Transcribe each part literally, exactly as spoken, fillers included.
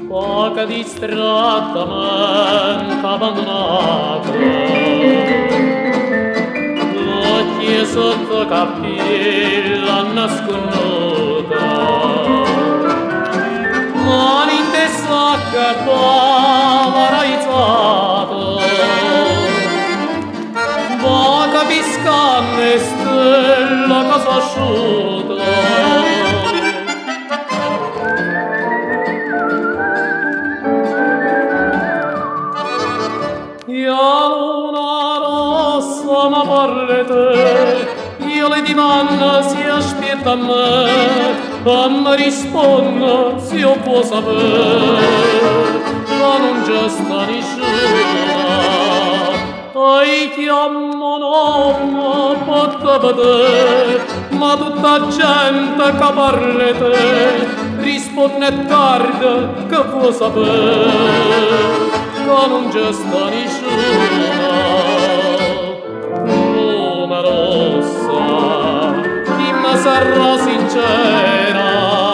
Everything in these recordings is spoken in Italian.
poca distratta manca abbandonata, l'occhio sotto cappella nasconduta, mani in testa che povera izzato, poca piscanne stella casa asciuta. Ma parle te, io le dimanda si aspetta a me, a me risponda se io può sapere, ma non c'è sta nessuno, ai chiamo nonna, potta vedere, ma tutta gente che parle te, risponde tardi che può sapere, ma non c'è sta nessuno. Rossa, chi mi sarà sincera,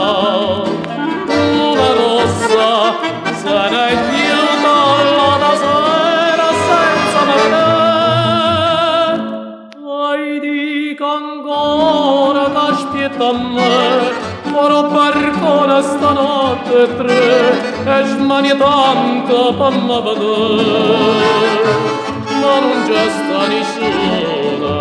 una rossa, se ne è più dalla sera senza vedere. Ai dica ancora che aspetta a me, ora barcone stanotte tre, e smania tanto per me vedere, ma non c'è sta nessuno.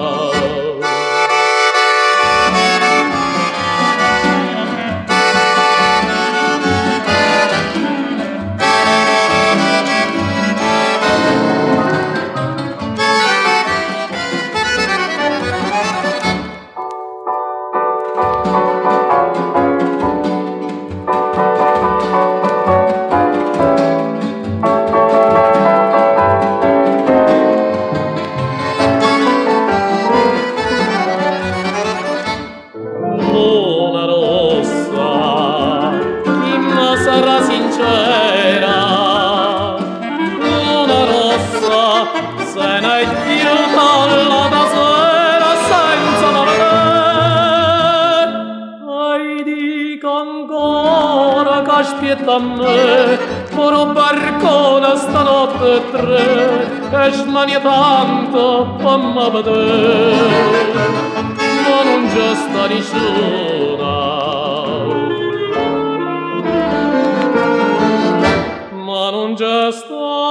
Aspetta a me, ora barcone stanotte tre, e smania tanto per me vedere, ma non c'è sta nessuna, ma non c'è sta